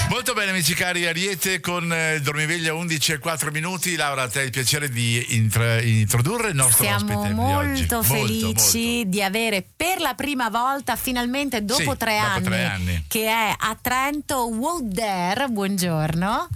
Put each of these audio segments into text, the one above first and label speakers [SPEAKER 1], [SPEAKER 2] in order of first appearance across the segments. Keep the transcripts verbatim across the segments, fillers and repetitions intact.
[SPEAKER 1] Molto bene amici cari, Ariete con eh, Dormiveglia undici e quattro minuti. Laura, a te il piacere di intra- introdurre il nostro
[SPEAKER 2] Siamo
[SPEAKER 1] ospite
[SPEAKER 2] molto
[SPEAKER 1] di oggi.
[SPEAKER 2] felici
[SPEAKER 1] molto, molto.
[SPEAKER 2] di avere per la prima volta, finalmente dopo,
[SPEAKER 1] Sì,
[SPEAKER 2] tre,
[SPEAKER 1] dopo
[SPEAKER 2] anni,
[SPEAKER 1] tre anni,
[SPEAKER 2] che è a Trento, Wout Der, buongiorno,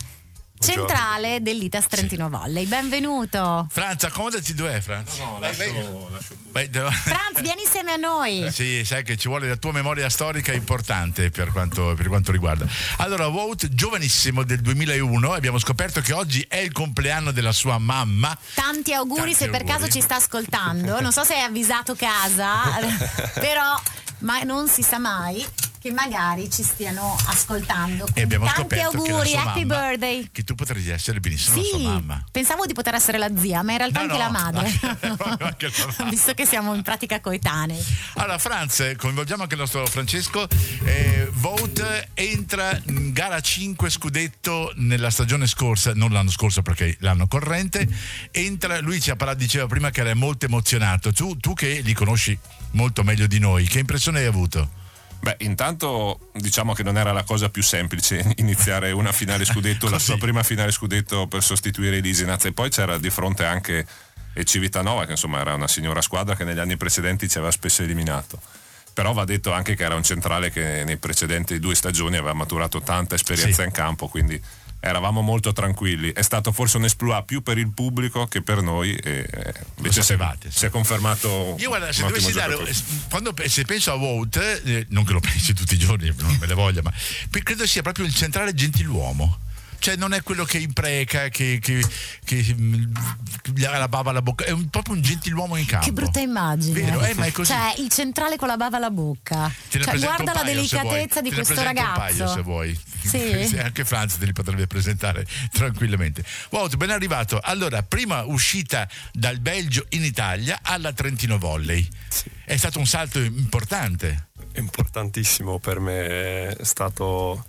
[SPEAKER 2] centrale dell'Itas Trentino sì. Volley. Benvenuto.
[SPEAKER 1] Franz, accomodati dov'è Franz?
[SPEAKER 3] No, no, lascio, lascio.
[SPEAKER 1] Vai, dove...
[SPEAKER 2] Franz, vieni insieme a noi.
[SPEAKER 1] Sì, sai che ci vuole la tua memoria storica importante per quanto, per quanto riguarda. Allora, Wout, giovanissimo del duemilauno, abbiamo scoperto che oggi è il compleanno della sua mamma.
[SPEAKER 2] Tanti auguri. Tanti se auguri. Per caso ci sta ascoltando, non so se hai avvisato casa, però ma non si sa mai che magari ci stiano ascoltando.
[SPEAKER 1] E abbiamo
[SPEAKER 2] tanti
[SPEAKER 1] scoperto
[SPEAKER 2] auguri,
[SPEAKER 1] che la sua
[SPEAKER 2] happy
[SPEAKER 1] mamma,
[SPEAKER 2] birthday.
[SPEAKER 1] che tu potresti essere benissimo sì, la sua mamma.
[SPEAKER 2] Pensavo di poter essere la zia, ma in realtà
[SPEAKER 1] no,
[SPEAKER 2] anche,
[SPEAKER 1] no,
[SPEAKER 2] la madre.
[SPEAKER 1] Anche, anche la madre.
[SPEAKER 2] Visto che siamo in pratica coetanei.
[SPEAKER 1] Allora Franz, coinvolgiamo anche il nostro Francesco. eh, Wout entra in gara cinque scudetto nella stagione scorsa, non l'anno scorso perché l'anno corrente. Entra, lui ci ha parlato, diceva prima che era molto emozionato. Tu, tu che li conosci molto meglio di noi, che impressione hai avuto?
[SPEAKER 3] Beh, intanto diciamo che non era la cosa più semplice iniziare una finale scudetto, la sua prima finale scudetto per sostituire Lisinaz, e poi c'era di fronte anche Civitanova, che insomma era una signora squadra che negli anni precedenti ci aveva spesso eliminato. Però va detto anche che era un centrale che nei precedenti due stagioni aveva maturato tanta esperienza sì. in campo, quindi eravamo molto tranquilli. È stato forse un exploit più per il pubblico che per noi, e invece si, si è confermato.
[SPEAKER 1] Io guarda, se dovessi dare, quando se penso a Wout, eh, non che lo pensi tutti i giorni, non me le voglia, ma credo sia proprio il centrale gentiluomo. Cioè non è quello che impreca, che, che, che gli ha la bava alla bocca, è un, proprio un gentiluomo in campo.
[SPEAKER 2] Che brutta immagine.
[SPEAKER 1] Vero, eh, ma è così.
[SPEAKER 2] Cioè il centrale con la bava alla bocca. Cioè, guarda la delicatezza di questo ragazzo.
[SPEAKER 1] Un paio, se vuoi.
[SPEAKER 2] Sì.
[SPEAKER 1] Anche Franz te li potrebbe presentare tranquillamente. Wout, ben arrivato. Allora, prima uscita dal Belgio in Italia alla Trentino Volley. Sì. È stato un salto importante.
[SPEAKER 4] Importantissimo per me, è stato...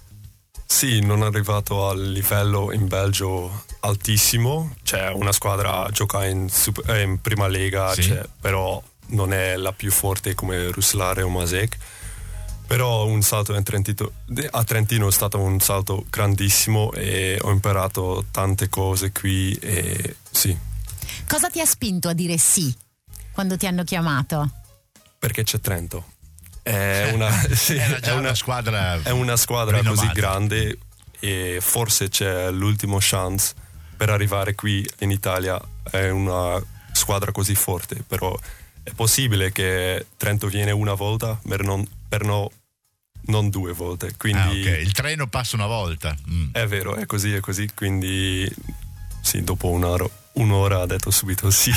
[SPEAKER 4] Sì, non è arrivato al livello in Belgio altissimo, c'è una squadra gioca in, super, in prima lega, sì. però non è la più forte come Ruslare o Masek, però un salto in Trentino, a Trentino è stato un salto grandissimo e ho imparato tante cose qui e sì.
[SPEAKER 2] Cosa ti ha spinto a dire sì quando ti hanno chiamato?
[SPEAKER 4] Perché c'è Trento. È una, sì,
[SPEAKER 1] Era già
[SPEAKER 4] è una,
[SPEAKER 1] una squadra,
[SPEAKER 4] è una squadra
[SPEAKER 1] rinomata.
[SPEAKER 4] Così grande e forse c'è l'ultimo chance per arrivare qui in Italia. È una squadra così forte, però è possibile che Trento viene una volta per non, per no, non due volte, quindi
[SPEAKER 1] ah, okay. Il treno passa una volta. mm.
[SPEAKER 4] È vero, è così, è così, quindi sì, dopo un'ora, un'ora ha detto subito sì.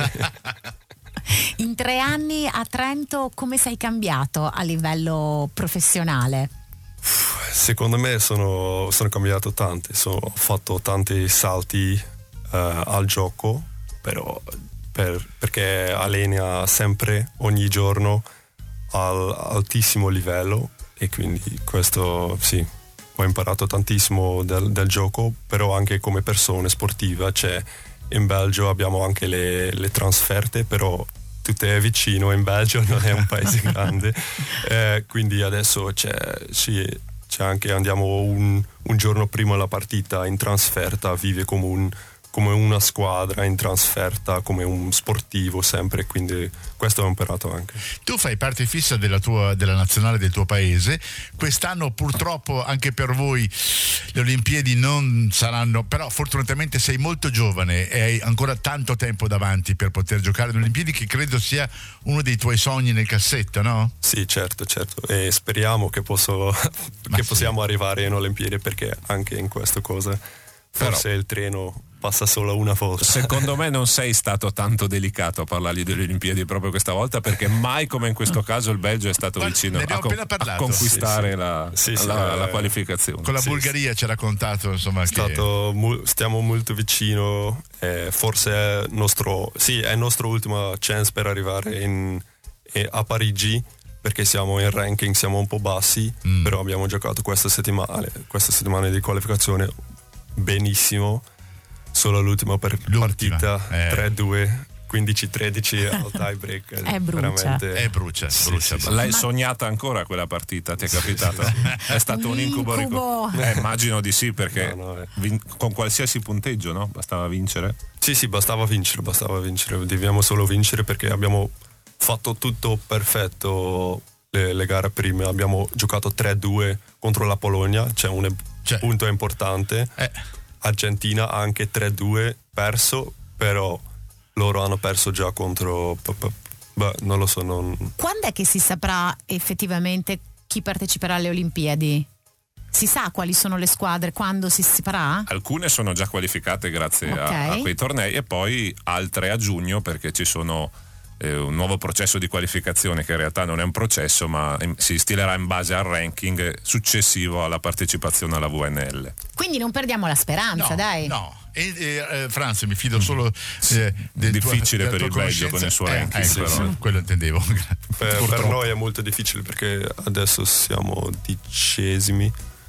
[SPEAKER 2] In tre anni a Trento come sei cambiato a livello professionale?
[SPEAKER 4] Secondo me sono, sono cambiato tanto, sono, ho fatto tanti salti uh, al gioco, però per, perché allena sempre, ogni giorno al altissimo livello e quindi questo sì, ho imparato tantissimo del, del gioco, però anche come persona sportiva, cioè in Belgio abbiamo anche le, le trasferte, però tutto è vicino, in Belgio non è un paese grande, eh, quindi adesso c'è, sì, c'è anche, andiamo un, un giorno prima la partita in trasferta, vive come, un, come una squadra in trasferta, come un sportivo sempre, quindi questo ho imparato anche.
[SPEAKER 1] Tu fai parte fissa della tua della nazionale del tuo paese. Quest'anno purtroppo anche per voi le Olimpiadi non saranno, però fortunatamente sei molto giovane e hai ancora tanto tempo davanti per poter giocare alle Olimpiadi, che credo sia uno dei tuoi sogni nel cassetto, no?
[SPEAKER 4] Sì, certo, certo, e speriamo che, posso, che sì. possiamo arrivare in Olimpiadi, perché anche in questa cosa forse però il treno passa solo una volta.
[SPEAKER 3] Secondo me non sei stato tanto delicato a parlargli delle Olimpiadi proprio questa volta, perché mai come in questo caso il Belgio è stato vicino a, con, a conquistare sì, sì. La,
[SPEAKER 4] sì, sì,
[SPEAKER 3] la,
[SPEAKER 4] eh,
[SPEAKER 3] la qualificazione.
[SPEAKER 1] Con la
[SPEAKER 4] sì,
[SPEAKER 1] Bulgaria
[SPEAKER 4] sì.
[SPEAKER 1] ci ha raccontato, insomma, che
[SPEAKER 4] stato, stiamo molto vicino, eh, forse è nostro, sì, è il nostro ultimo chance per arrivare in, eh, a Parigi, perché siamo in ranking, siamo un po' bassi, mm. però abbiamo giocato questa settimana, questa settimana di qualificazione benissimo, solo l'ultima per
[SPEAKER 1] L'ultima.
[SPEAKER 4] partita
[SPEAKER 1] eh.
[SPEAKER 4] tre due, quindici tredici al tie break.
[SPEAKER 2] È brucia.
[SPEAKER 4] Veramente...
[SPEAKER 1] È brucia,
[SPEAKER 4] Sì,
[SPEAKER 1] brucia.
[SPEAKER 4] sì, sì.
[SPEAKER 3] L'hai
[SPEAKER 2] Ma-
[SPEAKER 3] sognata ancora quella partita? Ti è capitato?
[SPEAKER 1] Sì, sì.
[SPEAKER 3] È stato un incubo.
[SPEAKER 2] Un incubo.
[SPEAKER 3] ricor- Eh, immagino di sì, perché
[SPEAKER 4] No, no, eh.
[SPEAKER 3] vin- con qualsiasi punteggio, no? Bastava vincere.
[SPEAKER 4] Sì, sì, bastava vincere, bastava vincere. Dobbiamo solo vincere perché abbiamo fatto tutto perfetto le, le gare prime. Abbiamo giocato tre due contro la Polonia, c'è un
[SPEAKER 1] Cioè.
[SPEAKER 4] punto importante.
[SPEAKER 1] Eh,
[SPEAKER 4] Argentina ha anche tre due perso, però loro hanno perso già contro... p- p- Beh, non lo so, non...
[SPEAKER 2] Quando è che si saprà effettivamente chi parteciperà alle Olimpiadi? Si sa quali sono le squadre, quando si saprà?
[SPEAKER 3] Alcune sono già qualificate grazie a-
[SPEAKER 2] Ok.
[SPEAKER 3] a, quei tornei e poi altre a giugno, perché ci sono eh, un nuovo processo di qualificazione che in realtà non è un processo, ma in- si stilerà in base al ranking successivo alla partecipazione alla V N L.
[SPEAKER 2] Quindi non perdiamo la speranza,
[SPEAKER 1] no,
[SPEAKER 2] dai.
[SPEAKER 1] no. E, e, eh, Franz, mi fido solo eh, del
[SPEAKER 3] Difficile
[SPEAKER 1] tuo,
[SPEAKER 3] per
[SPEAKER 1] della
[SPEAKER 3] il
[SPEAKER 1] tua
[SPEAKER 3] Belgio con il suo
[SPEAKER 1] conoscenza.
[SPEAKER 3] ranking,
[SPEAKER 1] Eh, ecco,
[SPEAKER 3] però.
[SPEAKER 1] sì, quello intendevo.
[SPEAKER 4] Per, per
[SPEAKER 3] Purtroppo.
[SPEAKER 4] noi è molto difficile perché adesso siamo dicesimi,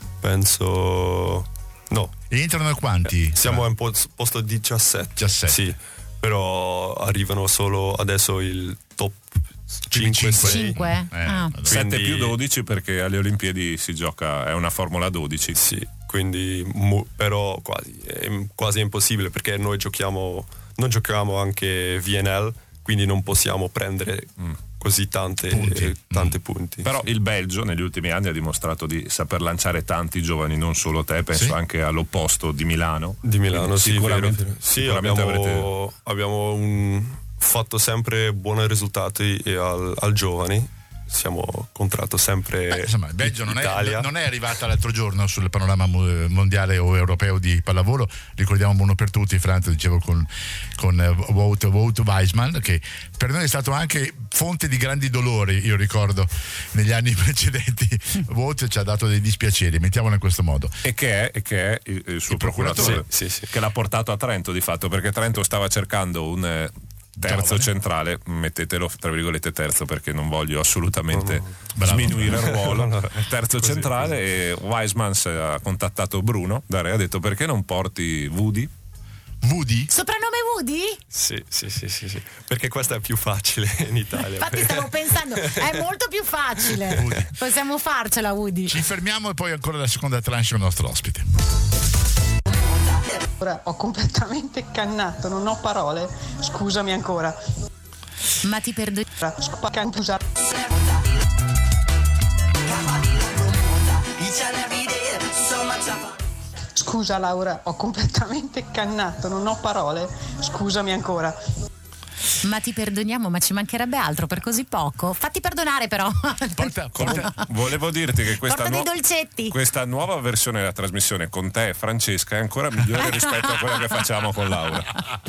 [SPEAKER 4] penso... No,
[SPEAKER 1] E entrano quanti?
[SPEAKER 4] siamo in po- posto diciassette.
[SPEAKER 1] diciassette.
[SPEAKER 4] Sì, però arrivano solo adesso il top cinque
[SPEAKER 1] cinque.
[SPEAKER 4] sei.
[SPEAKER 2] Cinque?
[SPEAKER 1] Eh,
[SPEAKER 2] Ah.
[SPEAKER 1] madonna.
[SPEAKER 3] sette
[SPEAKER 4] Quindi-
[SPEAKER 3] più dodici perché alle Olimpiadi si gioca, è una Formula dodici.
[SPEAKER 4] Sì, quindi mo- però quasi è quasi impossibile perché noi giochiamo non giochiamo anche V N L, quindi non possiamo prendere così tante
[SPEAKER 1] Punti.
[SPEAKER 4] eh, tante punti.
[SPEAKER 3] Però il Belgio negli ultimi anni ha dimostrato di saper lanciare tanti giovani, non solo te, penso
[SPEAKER 1] Sì.
[SPEAKER 3] anche all'opposto di Milano.
[SPEAKER 4] Di Milano,
[SPEAKER 3] Quindi
[SPEAKER 4] sì,
[SPEAKER 3] sicuramente,
[SPEAKER 4] vero, vero. Sì,
[SPEAKER 3] sicuramente
[SPEAKER 4] abbiamo,
[SPEAKER 3] avrete...
[SPEAKER 4] abbiamo un- fatto sempre buoni risultati e al, al giovani. Siamo contratto sempre
[SPEAKER 1] Beh, insomma, il Belgio non è,
[SPEAKER 4] Italia.
[SPEAKER 1] non è arrivata l'altro giorno sul panorama mo- mondiale o europeo di pallavolo. Ricordiamo uno per tutti, Franz, dicevo con, con eh, Wout, Wout Weissman, che per noi è stato anche fonte di grandi dolori, io ricordo negli anni precedenti. Wout ci ha dato dei dispiaceri, mettiamolo in questo modo.
[SPEAKER 3] E che è, e che è il, il suo
[SPEAKER 1] Il procuratore.
[SPEAKER 3] procuratore,
[SPEAKER 4] Sì, sì, sì.
[SPEAKER 3] che l'ha portato a Trento di fatto, perché Trento stava cercando un eh, terzo
[SPEAKER 1] Giovane.
[SPEAKER 3] centrale, mettetelo tra virgolette terzo perché non voglio assolutamente
[SPEAKER 4] No, no.
[SPEAKER 1] Bravo.
[SPEAKER 3] sminuire il ruolo. Terzo
[SPEAKER 4] Così,
[SPEAKER 3] centrale e Weissman ha contattato Bruno Dare, ha detto perché non porti Woody?
[SPEAKER 1] Woody?
[SPEAKER 2] Soprannome Woody?
[SPEAKER 4] Sì, sì, sì, sì, sì. Perché questa è più facile in Italia.
[SPEAKER 2] Infatti stavo pensando, è molto più facile.
[SPEAKER 1] Woody.
[SPEAKER 2] Possiamo farcela, Woody.
[SPEAKER 1] Ci fermiamo e poi ancora la seconda tranche con il nostro ospite.
[SPEAKER 5] Ora ho completamente cannato, non ho parole. Scusami ancora.
[SPEAKER 2] Ma ti perdono.
[SPEAKER 5] Scusa. Scusa Laura, ho completamente cannato, non ho parole. Scusami ancora.
[SPEAKER 2] Ma ti perdoniamo, ma ci mancherebbe altro per così poco. Fatti perdonare però.
[SPEAKER 1] Porta,
[SPEAKER 3] Comunque,
[SPEAKER 1] porta,
[SPEAKER 3] volevo dirti che questa,
[SPEAKER 2] Porta dei
[SPEAKER 3] nuo-
[SPEAKER 2] dolcetti.
[SPEAKER 3] questa nuova versione della trasmissione con te, Francesca, è ancora migliore rispetto a quella che facciamo con Laura.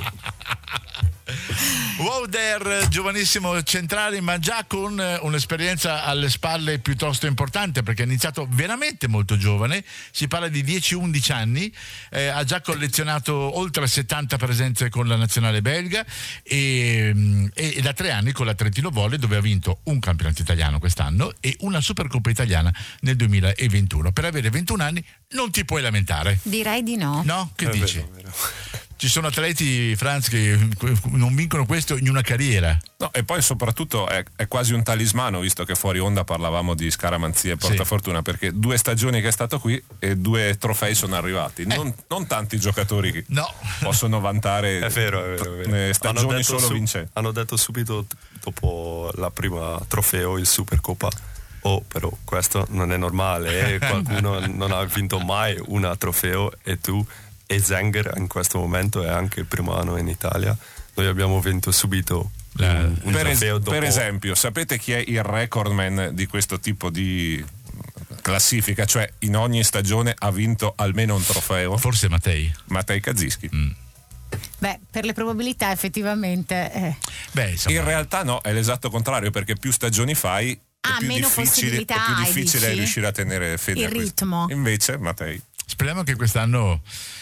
[SPEAKER 1] Wouter, giovanissimo centrale, ma già con eh, un'esperienza alle spalle piuttosto importante, perché ha iniziato veramente molto giovane, si parla di dieci undici anni, eh, ha già collezionato oltre settanta presenze con la nazionale belga e, mm, e- e da tre anni con la Trentino Volley, dove ha vinto un campionato italiano quest'anno e una Supercoppa italiana nel duemilaventuno. Per avere ventuno anni non ti puoi lamentare,
[SPEAKER 2] Direi di no.
[SPEAKER 1] no? Che
[SPEAKER 4] È
[SPEAKER 1] dici?
[SPEAKER 4] vero, è vero.
[SPEAKER 1] Ci sono atleti, Franz, che non vincono questo in una carriera.
[SPEAKER 3] No, e poi soprattutto è, è quasi un talismano, visto che fuori onda parlavamo di scaramanzia e portafortuna, perché due stagioni che è stato qui e due trofei sono arrivati. Non, non tanti giocatori che
[SPEAKER 1] No.
[SPEAKER 3] possono vantare
[SPEAKER 4] È vero, è vero, è vero.
[SPEAKER 3] eh,
[SPEAKER 4] Hanno
[SPEAKER 3] stagioni
[SPEAKER 4] detto
[SPEAKER 3] solo
[SPEAKER 4] su-
[SPEAKER 3] vincenti.
[SPEAKER 4] Hanno detto subito t- dopo la prima trofeo, il Supercoppa, oh però questo non è normale, eh? Qualcuno non ha vinto mai una trofeo e tu e Zenger in questo momento è anche il primo anno in Italia. Noi abbiamo vinto subito un, un
[SPEAKER 3] Per, es-
[SPEAKER 4] trofeo dopo.
[SPEAKER 3] per esempio, sapete chi è il recordman di questo tipo di classifica? Cioè in ogni stagione ha vinto almeno un trofeo?
[SPEAKER 1] Forse Mattei.
[SPEAKER 3] Matej Kazischi.
[SPEAKER 2] Beh, per le probabilità effettivamente. eh.
[SPEAKER 1] Beh, insomma,
[SPEAKER 3] In realtà no, è l'esatto contrario, perché più stagioni fai è
[SPEAKER 2] Ah,
[SPEAKER 3] più
[SPEAKER 2] meno
[SPEAKER 3] difficile, è
[SPEAKER 2] possibilità
[SPEAKER 3] più
[SPEAKER 2] hai,
[SPEAKER 3] difficile
[SPEAKER 2] dici?
[SPEAKER 3] riuscire a tenere fede
[SPEAKER 2] Il
[SPEAKER 3] a questo.
[SPEAKER 2] ritmo.
[SPEAKER 3] Invece Matej
[SPEAKER 1] speriamo che quest'anno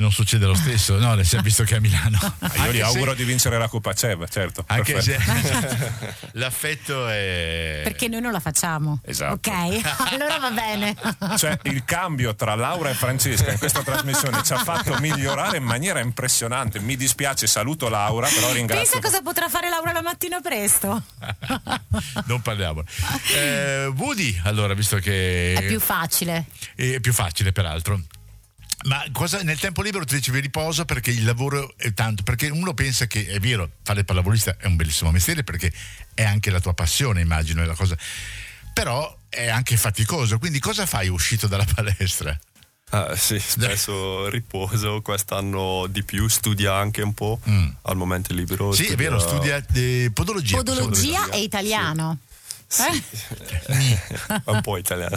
[SPEAKER 1] non succede lo stesso, no? Si è visto che a Milano.
[SPEAKER 3] Io gli auguro se... di vincere la Coppa CEV, certo.
[SPEAKER 1] Anche se l'affetto è.
[SPEAKER 2] Perché noi non la facciamo.
[SPEAKER 3] Esatto.
[SPEAKER 2] Ok, allora va bene.
[SPEAKER 3] Cioè, il cambio tra Laura e Francesca in questa trasmissione ci ha fatto migliorare in maniera impressionante. Mi dispiace, saluto Laura, però ringrazio.
[SPEAKER 2] Pensa cosa potrà fare Laura la mattina presto.
[SPEAKER 1] Non parliamo. Eh, Woody, allora, visto che
[SPEAKER 2] è più facile.
[SPEAKER 1] È più facile, peraltro. Ma cosa nel tempo libero ti dicevi riposo perché il lavoro è tanto, perché uno pensa che è vero, fare il pallavolista è un bellissimo mestiere perché è anche la tua passione, immagino, è la cosa, però è anche faticoso, quindi cosa fai uscito dalla palestra?
[SPEAKER 4] Ah, sì, spesso riposo, quest'anno di più, studia anche un po' mm. al momento libero.
[SPEAKER 1] Sì,
[SPEAKER 4] studia...
[SPEAKER 1] è vero, studia eh, podologia.
[SPEAKER 2] Podologia, podologia e italiano.
[SPEAKER 4] Sì. Sì. Eh? Un po' italiano.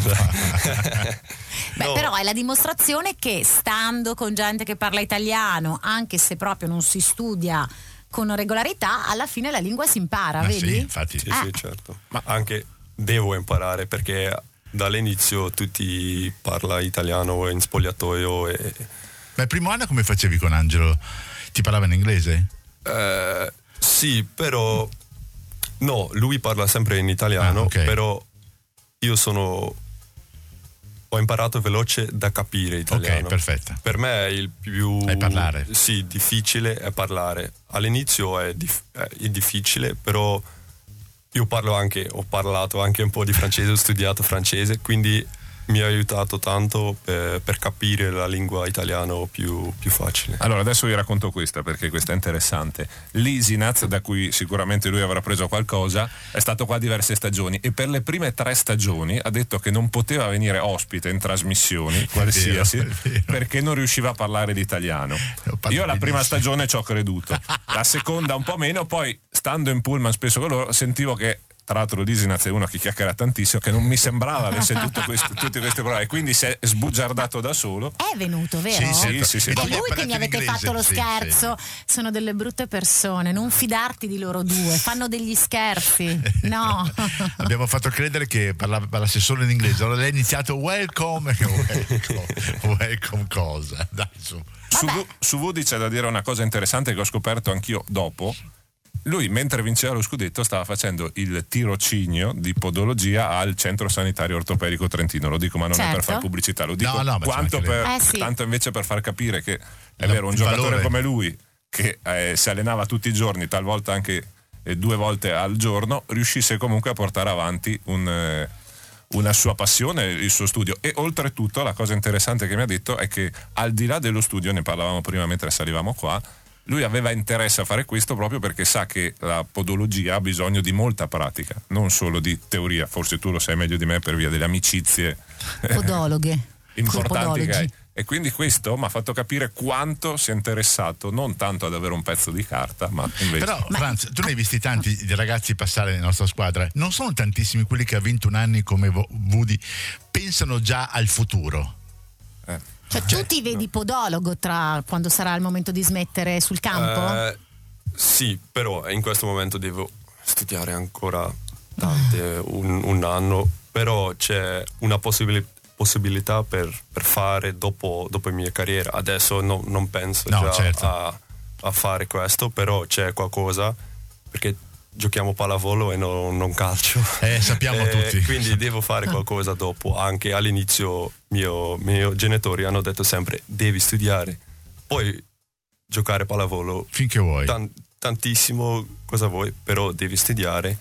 [SPEAKER 2] Beh,
[SPEAKER 4] no.
[SPEAKER 2] Però è la dimostrazione che stando con gente che parla italiano, anche se proprio non si studia con regolarità, alla fine la lingua si impara,
[SPEAKER 1] Ma
[SPEAKER 2] vedi?
[SPEAKER 1] Sì, infatti.
[SPEAKER 4] Sì,
[SPEAKER 2] eh.
[SPEAKER 4] sì, certo. Ma anche devo imparare perché dall'inizio tutti parla italiano in spogliatoio e...
[SPEAKER 1] Ma il primo anno come facevi con Angelo? Ti parlava in inglese?
[SPEAKER 4] Eh, sì, però no, lui parla sempre in italiano,
[SPEAKER 1] ah, okay.
[SPEAKER 4] però io sono ho imparato veloce da capire italiano.
[SPEAKER 1] Ok, perfetto.
[SPEAKER 4] Per me è il più
[SPEAKER 1] è parlare.
[SPEAKER 4] Sì, difficile è parlare. All'inizio è, dif- è difficile, però io parlo anche, ho parlato anche un po' di francese, ho studiato francese, quindi mi ha aiutato tanto per, per capire la lingua italiana più, più facile.
[SPEAKER 3] Allora adesso vi racconto questa perché questa è interessante. L'Isinaz, da cui sicuramente lui avrà preso qualcosa, è stato qua diverse stagioni e per le prime tre stagioni ha detto che non poteva venire ospite in trasmissioni qualsiasi
[SPEAKER 1] è vero, è vero.
[SPEAKER 3] perché non riusciva a parlare l'italiano. Io la prima stagione ci ho creduto, la seconda un po' meno, poi stando in pullman spesso con loro sentivo che, tra l'altro l'Isinaz è uno che chiacchiera tantissimo, che non mi sembrava avesse tutto questo, tutti questi problemi, quindi si è sbugiardato da solo.
[SPEAKER 2] È venuto, vero?
[SPEAKER 3] Sì, sì, sì, sì.
[SPEAKER 2] È lui che mi avete inglese, fatto lo
[SPEAKER 1] sì,
[SPEAKER 2] scherzo.
[SPEAKER 1] Sì.
[SPEAKER 2] Sono delle brutte persone, non fidarti di loro due, fanno degli scherzi. No.
[SPEAKER 1] Abbiamo fatto credere che parlava, parlasse solo in inglese. Allora lei ha iniziato welcome, welcome, welcome cosa? Dai, su.
[SPEAKER 3] Su, su Woody c'è da dire una cosa interessante che ho scoperto anch'io dopo. Lui, mentre vinceva lo scudetto, stava facendo il tirocinio di podologia al centro sanitario ortopedico trentino. Lo dico, ma non
[SPEAKER 2] certo.
[SPEAKER 3] è per fare pubblicità, lo dico
[SPEAKER 1] no, no,
[SPEAKER 3] quanto per,
[SPEAKER 2] eh, sì.
[SPEAKER 3] tanto invece per far capire che è
[SPEAKER 1] no,
[SPEAKER 3] vero, un giocatore
[SPEAKER 1] valore.
[SPEAKER 3] come lui, che eh, si allenava tutti i giorni, talvolta anche eh, due volte al giorno, riuscisse comunque a portare avanti un, eh, una sua passione, il suo studio. E oltretutto la cosa interessante che mi ha detto è che al di là dello studio, ne parlavamo prima mentre salivamo qua, lui aveva interesse a fare questo proprio perché sa che la podologia ha bisogno di molta pratica, non solo di teoria. Forse tu lo sai meglio di me per via delle amicizie
[SPEAKER 2] Podologhe
[SPEAKER 3] importanti che hai. E quindi questo mi ha fatto capire quanto si è interessato non tanto ad avere un pezzo di carta, ma invece.
[SPEAKER 1] Però Franz, tu ne hai visti tanti ragazzi passare nella nostra squadra, non sono tantissimi quelli che a ventuno anni come Woody pensano già al futuro.
[SPEAKER 3] Eh.
[SPEAKER 2] Cioè tu ti vedi podologo tra quando sarà il momento di smettere sul campo?
[SPEAKER 4] Eh, sì, però in questo momento devo studiare ancora tante, un, un anno, però c'è una possibili- possibilità per, per fare dopo, dopo la mia carriera. Adesso no, non penso
[SPEAKER 1] no,
[SPEAKER 4] già
[SPEAKER 1] certo.
[SPEAKER 4] a, a fare questo, però c'è qualcosa perché giochiamo pallavolo e no, non calcio.
[SPEAKER 1] Eh, sappiamo
[SPEAKER 4] eh,
[SPEAKER 1] tutti.
[SPEAKER 4] Quindi devo fare qualcosa dopo. Anche all'inizio mio, miei genitori hanno detto sempre devi studiare, poi giocare pallavolo
[SPEAKER 1] finché vuoi.
[SPEAKER 4] Tan- tantissimo cosa vuoi, però devi studiare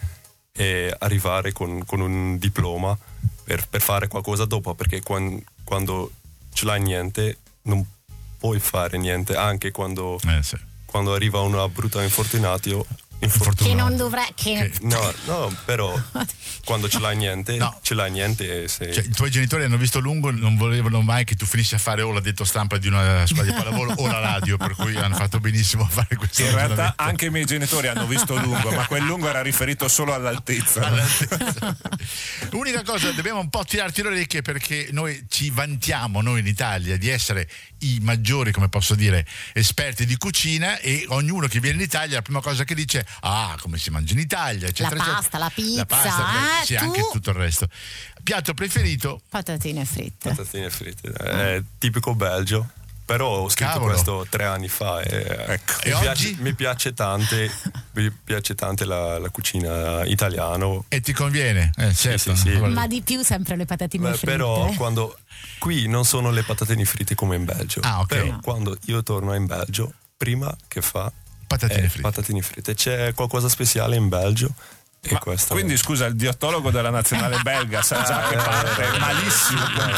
[SPEAKER 4] e arrivare con, con un diploma per, per fare qualcosa dopo, perché quando, quando ce l'hai niente non puoi fare niente, anche quando,
[SPEAKER 1] eh, sì.
[SPEAKER 4] quando arriva una brutta infortunato.
[SPEAKER 2] Che non dovrei che...
[SPEAKER 4] Che, no, no, però quando ce l'hai niente,
[SPEAKER 1] no.
[SPEAKER 4] ce l'hai niente. Se...
[SPEAKER 1] Cioè, i tuoi genitori hanno visto lungo, non volevano mai che tu finissi a fare o l'addetto stampa di una squadra di pallavolo o la radio, per cui hanno fatto benissimo a fare questo.
[SPEAKER 3] In realtà anche i miei genitori hanno visto lungo, ma quel lungo era riferito solo all'altezza.
[SPEAKER 1] all'altezza. L'unica cosa, dobbiamo un po' tirarti le orecchie perché noi ci vantiamo, noi in Italia, di essere i maggiori, come posso dire, esperti di cucina, e ognuno che viene in Italia la prima cosa che dice: ah, come si mangia in Italia, eccetera,
[SPEAKER 2] la pasta,
[SPEAKER 1] eccetera.
[SPEAKER 2] la pizza,
[SPEAKER 1] la pasta,
[SPEAKER 2] eh,
[SPEAKER 1] sì,
[SPEAKER 2] tu?
[SPEAKER 1] anche tutto il resto. Piatto preferito?
[SPEAKER 2] Patatine fritte.
[SPEAKER 4] Patatine fritte, è tipico belgio. però ho scritto
[SPEAKER 1] Cavolo.
[SPEAKER 4] questo tre anni fa e,
[SPEAKER 1] Ecco.
[SPEAKER 4] mi,
[SPEAKER 1] E
[SPEAKER 4] piace,
[SPEAKER 1] oggi?
[SPEAKER 4] mi piace tante mi piace tante la, la cucina italiana.
[SPEAKER 1] E ti conviene? Eh, certo.
[SPEAKER 4] sì, sì.
[SPEAKER 2] Ma di più sempre le patatine
[SPEAKER 4] Beh,
[SPEAKER 2] fritte.
[SPEAKER 4] però quando qui non sono le patatine fritte come in Belgio.
[SPEAKER 1] Ah, ok.
[SPEAKER 4] Però quando io torno in Belgio, prima che fa
[SPEAKER 1] Patatine
[SPEAKER 4] è
[SPEAKER 1] fritte.
[SPEAKER 4] patatine fritte. C'è qualcosa speciale in Belgio e
[SPEAKER 3] Ma
[SPEAKER 4] questo
[SPEAKER 3] quindi
[SPEAKER 4] è...
[SPEAKER 3] scusa, il dietologo della nazionale belga sa già che parte malissimo.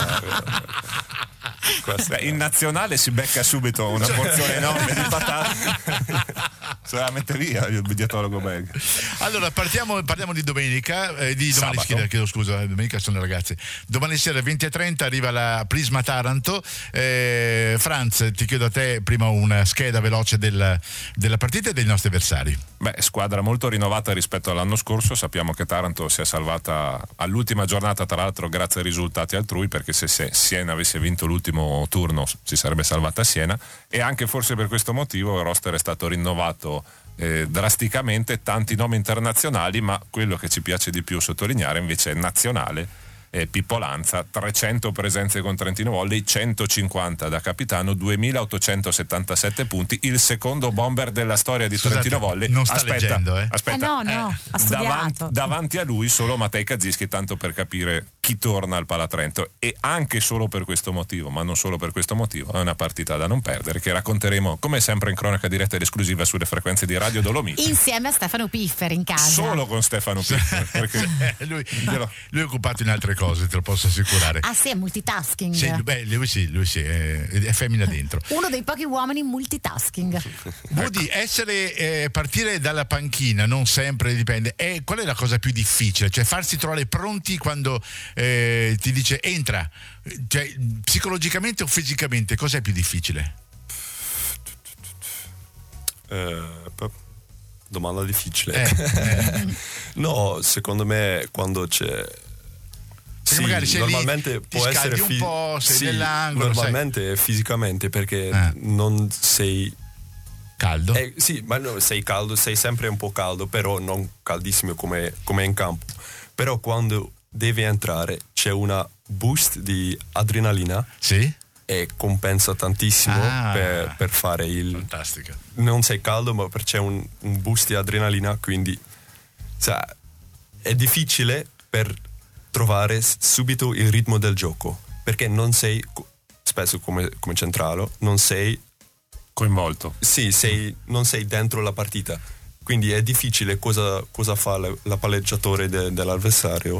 [SPEAKER 4] questo
[SPEAKER 3] Beh, in nazionale si becca subito una porzione enorme di patate. Se la mette via il dietologo belga.
[SPEAKER 1] Allora partiamo, parliamo di domenica, eh, di domani
[SPEAKER 3] Sabato.
[SPEAKER 1] sera, chiedo scusa, domenica sono le ragazze. Domani sera venti e trenta arriva la Prisma Taranto. Eh, Franz, ti chiedo a te prima una scheda veloce del, della partita e dei nostri avversari.
[SPEAKER 3] Beh, squadra molto rinnovata rispetto all'anno scorso. Sappiamo che Taranto si è salvata all'ultima giornata, tra l'altro grazie ai risultati altrui, perché se, se Siena avesse vinto l'ultimo turno si sarebbe salvata Siena, e anche forse per questo motivo il roster è stato rinnovato eh, drasticamente, tanti nomi internazionali, ma quello che ci piace di più sottolineare invece è nazionale. eh, Pippo Lanza, trecento presenze con Trentino Volley, centocinquanta da capitano, duemilaottocentosettantasette punti, il secondo bomber della storia di
[SPEAKER 1] Scusate,
[SPEAKER 3] Trentino Volley.
[SPEAKER 1] non sta
[SPEAKER 3] aspetta,
[SPEAKER 1] leggendo, eh?
[SPEAKER 3] aspetta,
[SPEAKER 2] Eh no, no, ha studiato.
[SPEAKER 3] davanti, davanti a lui solo Matej Kazischi, tanto per capire chi torna al Palatrento, e anche solo per questo motivo, ma non solo per questo motivo, è una partita da non perdere che racconteremo come sempre in cronaca diretta ed esclusiva sulle frequenze di Radio Dolomiti.
[SPEAKER 2] Insieme a Stefano Piffer in casa.
[SPEAKER 3] Solo con Stefano Piffer, perché
[SPEAKER 1] Eh, lui, lui è occupato in altre cose, te lo posso assicurare.
[SPEAKER 2] Ah sì, è multitasking.
[SPEAKER 1] Sì, beh, lui sì, lui sì, è, è femmina dentro.
[SPEAKER 2] Uno dei pochi uomini multitasking.
[SPEAKER 1] Woody, essere, eh, partire dalla panchina non sempre dipende. E qual è la cosa più difficile? Cioè farsi trovare pronti quando eh, ti dice entra. Cioè, psicologicamente o fisicamente, cos'è più difficile?
[SPEAKER 4] Eh, p- domanda difficile.
[SPEAKER 1] Eh, eh.
[SPEAKER 4] No, secondo me quando c'è sì,
[SPEAKER 1] magari sei lì,
[SPEAKER 4] normalmente
[SPEAKER 1] ti
[SPEAKER 4] può essere
[SPEAKER 1] scaldi un po', sei
[SPEAKER 4] sì,
[SPEAKER 1] nell'angolo,
[SPEAKER 4] normalmente è fisicamente perché
[SPEAKER 1] Eh.
[SPEAKER 4] non sei
[SPEAKER 1] Caldo?
[SPEAKER 4] eh, sì, ma no, sei caldo, sei sempre un po' caldo, però non caldissimo come, come in campo. Però quando devi entrare c'è una boost di adrenalina
[SPEAKER 1] Sì?
[SPEAKER 4] e compensa tantissimo
[SPEAKER 1] Ah.
[SPEAKER 4] per, per fare il
[SPEAKER 1] Fantastica.
[SPEAKER 4] non sei caldo, ma c'è un, un boost di adrenalina, quindi cioè, è difficile per trovare s- subito il ritmo del gioco, perché non sei co- spesso come, come centrale, non sei
[SPEAKER 3] coinvolto.
[SPEAKER 4] sì, sei, non sei dentro la partita, quindi è difficile cosa, cosa fa la, la palleggiatore de- dell'avversario.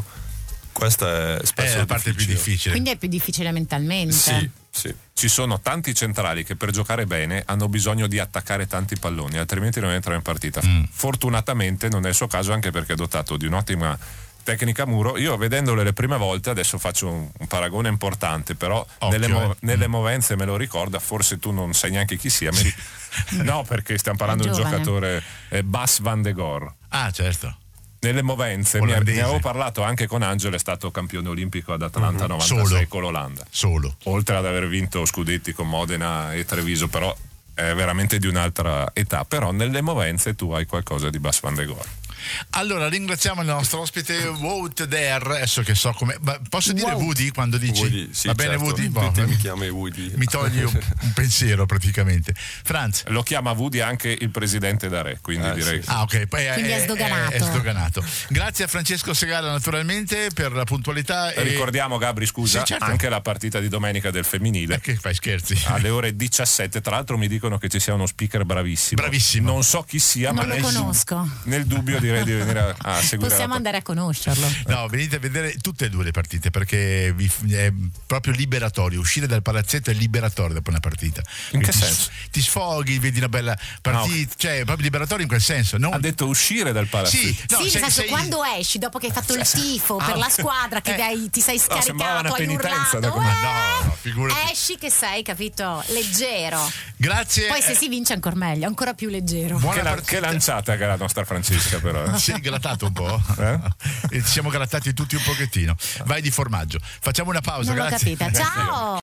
[SPEAKER 4] Questa è spesso
[SPEAKER 1] È la parte più difficile.
[SPEAKER 2] Quindi è più difficile mentalmente.
[SPEAKER 4] Sì, sì.
[SPEAKER 3] Ci sono tanti centrali che per giocare bene hanno bisogno di attaccare tanti palloni, altrimenti non entrano in partita.
[SPEAKER 1] Mm.
[SPEAKER 3] Fortunatamente non è il suo caso, anche perché è dotato di un'ottima tecnica muro. Io vedendole le prime volte, adesso faccio un, un paragone importante, però
[SPEAKER 1] Occhio,
[SPEAKER 3] nelle, mo-
[SPEAKER 1] eh.
[SPEAKER 3] nelle movenze me lo ricorda, forse tu non sai neanche chi sia. mi ri- no, perché stiamo parlando
[SPEAKER 2] È
[SPEAKER 3] di un
[SPEAKER 2] giovane.
[SPEAKER 3] giocatore eh, Bas van de Goor.
[SPEAKER 1] Ah, certo.
[SPEAKER 3] Nelle movenze mi,
[SPEAKER 1] Olandese.
[SPEAKER 3] ne avevo parlato anche con Angelo, è stato campione olimpico ad Atlanta novantasei
[SPEAKER 1] Solo.
[SPEAKER 3] con l'Olanda,
[SPEAKER 1] Solo.
[SPEAKER 3] oltre ad aver vinto scudetti con Modena e Treviso, però è veramente di un'altra età. Però nelle movenze tu hai qualcosa di Bas van de Goor.
[SPEAKER 1] Allora ringraziamo il nostro ospite Wout Der, adesso che so come. Ma posso dire
[SPEAKER 2] Wout.
[SPEAKER 1] Woody quando dici?
[SPEAKER 4] Woody, sì,
[SPEAKER 1] Va bene
[SPEAKER 4] certo.
[SPEAKER 1] Woody?
[SPEAKER 4] Tutti
[SPEAKER 1] Boh,
[SPEAKER 4] mi chiami Woody.
[SPEAKER 1] mi togli un, un pensiero praticamente. Franz.
[SPEAKER 3] Lo chiama Woody anche il presidente da Re, quindi
[SPEAKER 4] Eh,
[SPEAKER 3] direi
[SPEAKER 4] sì.
[SPEAKER 1] Ah, ok, poi
[SPEAKER 2] Quindi è sdoganato.
[SPEAKER 1] È, sdoganato. Grazie a Francesco Segala naturalmente per la puntualità. E...
[SPEAKER 3] ricordiamo, Gabri, scusa,
[SPEAKER 1] Sì, certo.
[SPEAKER 3] anche la partita di domenica del femminile
[SPEAKER 1] Che fai scherzi?
[SPEAKER 3] alle ore diciassette. Tra l'altro mi dicono che ci sia uno speaker bravissimo.
[SPEAKER 1] Bravissimo.
[SPEAKER 3] Non so chi sia,
[SPEAKER 2] Non
[SPEAKER 3] ma
[SPEAKER 2] lo
[SPEAKER 3] nel,
[SPEAKER 2] conosco.
[SPEAKER 3] nel dubbio direi di venire a, a seguire
[SPEAKER 2] Possiamo
[SPEAKER 3] la
[SPEAKER 2] andare a conoscerlo.
[SPEAKER 1] No, venite a vedere tutte e due le partite perché vi, è proprio liberatorio. Uscire dal palazzetto è liberatorio dopo una partita.
[SPEAKER 3] In che
[SPEAKER 1] ti,
[SPEAKER 3] senso?
[SPEAKER 1] Ti sfoghi, vedi una bella partita,
[SPEAKER 3] Ah,
[SPEAKER 1] cioè proprio liberatorio in quel senso. Non...
[SPEAKER 3] Ha detto uscire dal palazzetto.
[SPEAKER 1] Sì, no,
[SPEAKER 2] sì, nel
[SPEAKER 1] sei-
[SPEAKER 2] senso,
[SPEAKER 1] sei-
[SPEAKER 2] quando esci dopo che hai fatto il tifo
[SPEAKER 1] Ah,
[SPEAKER 2] per la squadra, che
[SPEAKER 1] eh.
[SPEAKER 2] hai- ti sei
[SPEAKER 3] No, sembrava
[SPEAKER 2] scaricato,
[SPEAKER 3] una
[SPEAKER 2] hai
[SPEAKER 3] penitenza da
[SPEAKER 2] urlato,
[SPEAKER 3] come-
[SPEAKER 1] No, no, figurati.
[SPEAKER 2] esci che sei, capito, leggero.
[SPEAKER 1] Grazie.
[SPEAKER 2] Poi se si vince ancora meglio, ancora più leggero.
[SPEAKER 1] Buona
[SPEAKER 3] Che, la-
[SPEAKER 1] partita.
[SPEAKER 3] che lanciata che ha la nostra Francesca, però. eh.
[SPEAKER 1] Si è grattato un po'.
[SPEAKER 3] Eh?
[SPEAKER 1] E ci siamo grattati tutti un pochettino. Vai di formaggio. Facciamo una pausa,
[SPEAKER 2] Non l'ho
[SPEAKER 1] grazie.
[SPEAKER 2] capita. Ciao!